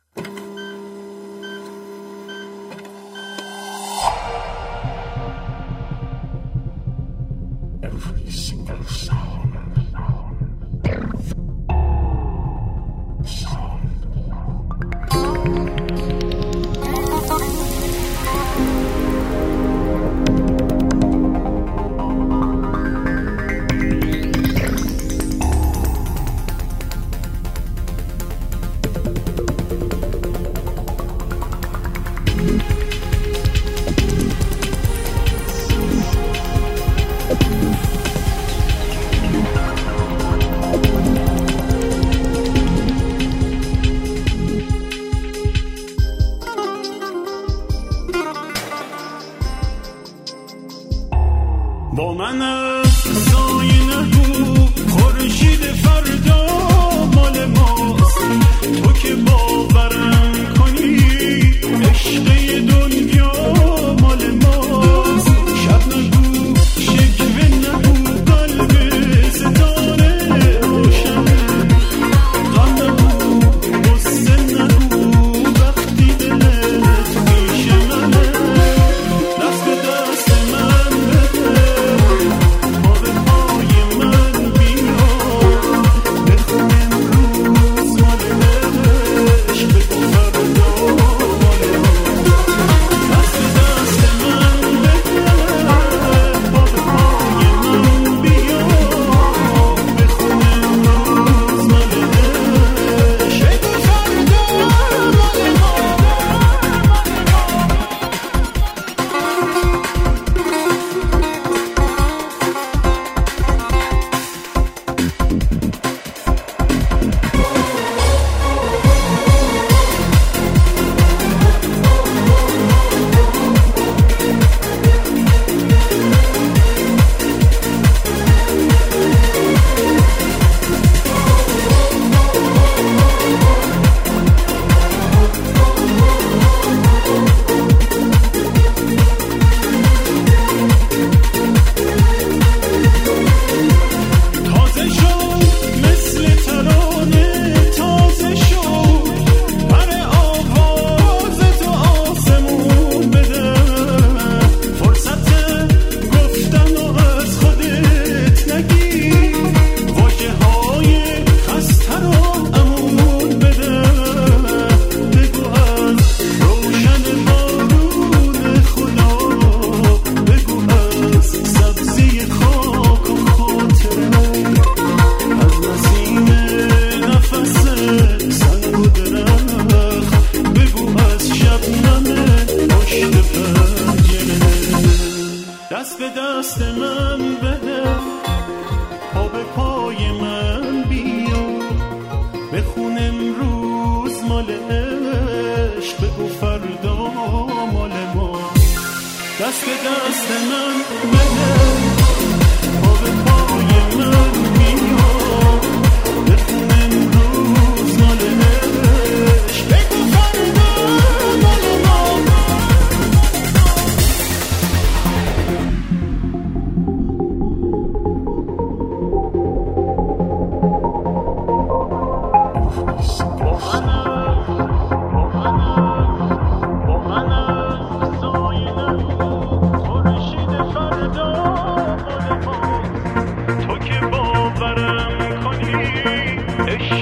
Every single sound. با من از سایه نگو خورشید فردا مال ماست. تو که باورم کنی عشق دنیا مال ماست. شب نگو شکوه نگو قلب ستاره روشنه. غم نگو غصه نگو وقتی دلت پیش منه. دست به دست من بده دست به دست من بده پا به پای من بیا بخون امروز مال عشق بگو فردا مال ما. دست به دست من بده پا به پای من بیا بخون امروز مال عشق بگو فردا مال ما.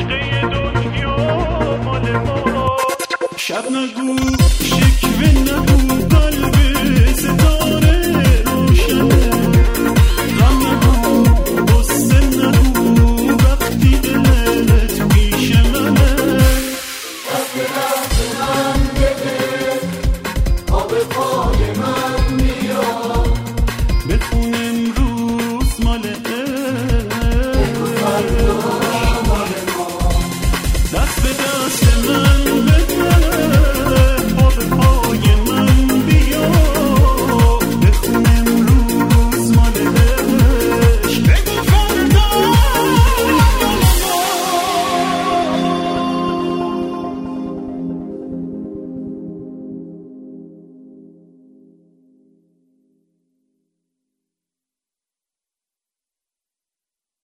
شب نگو شکوه نگو